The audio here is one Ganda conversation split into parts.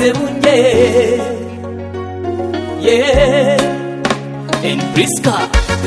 sebunye. Yeah, and Priska.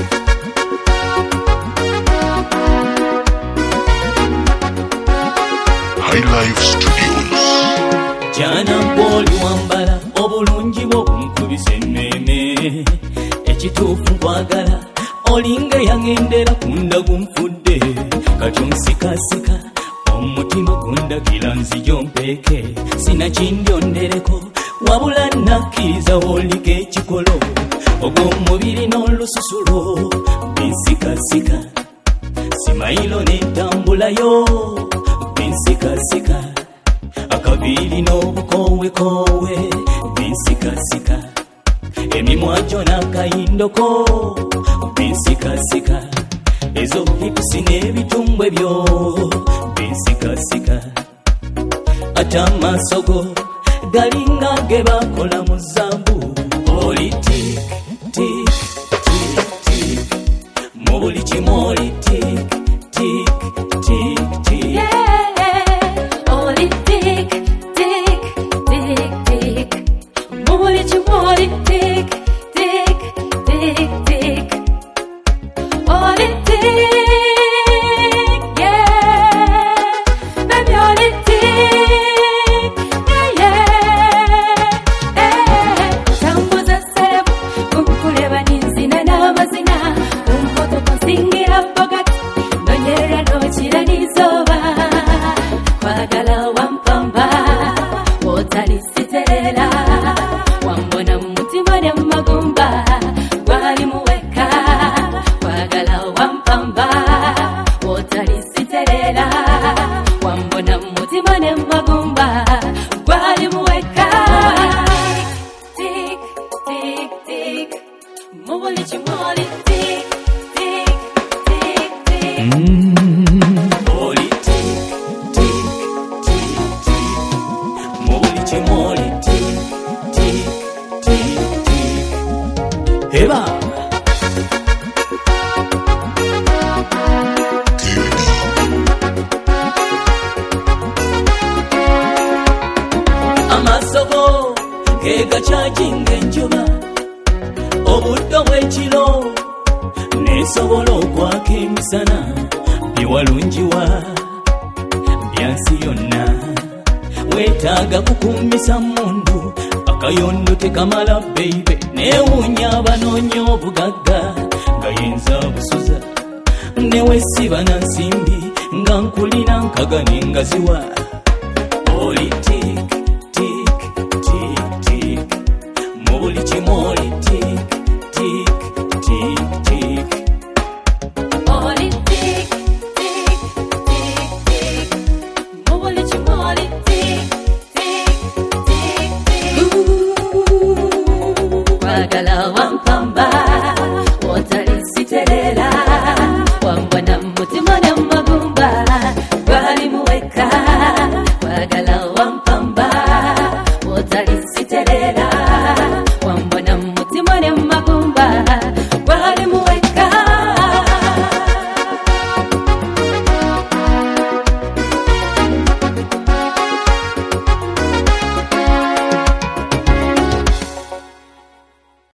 High Life Studios. Jana mpoli wambala obulungi bwo nkubise emmeme. Ekituufu nkwagala olinga yangendera kunda gunfudde. Kati onsikasika omutima gundakira nzija mpeke. Sina kindyondereko wabula nakkiriza olika ekikolo. Ogw'omubiri n'olususulo binsikasika. Simayiro n'entambulayo binsikasika. Akaviiri n'obukowekowe binsikasika. Emimwa gyo n'akayindoko binsikasika. Ezo hipusi n'ebitumbwe byo binsikasika. Ate amaaso go galinga ge bakola mu zaabu. Oli tik tik tik tik, mu buli kimu oli tik tik tik tik. Yeah, oli tik tik tik tik, mu buli kimu oli tik tik tik tik. Oli tik, yeah, baby oli tik, yeah. Tambuza serebu kunkuleba ninzina n'amazina, kumpotoka nsingira bogati, nonyera nokira n'izuba. Kwagala wampamba otali siterera, wambona mu mutima ne mu magumba gwali muweka. Kwagala wampamba otali siterera, wambona mu mutima ne mu magumba gwali muweka. Tik tik tik, mu buli kimu oli tik tik tik tik. Oli tik tik tik tik, mu buli kimu oli tik tik tik tik. Eba amaaso go ge gakyajinga enjuba, obuddo bw'ekiro nesobola okwaka emisana. Byewalungiwa byansi yonna, weetaaga kukumisa mundu. Akayondo tekamala beibe, neewuunya abanoonya obugagga nga yenza busuza. Newesiba na nsimbi nga nkulina nkagane ngaziwa. Oli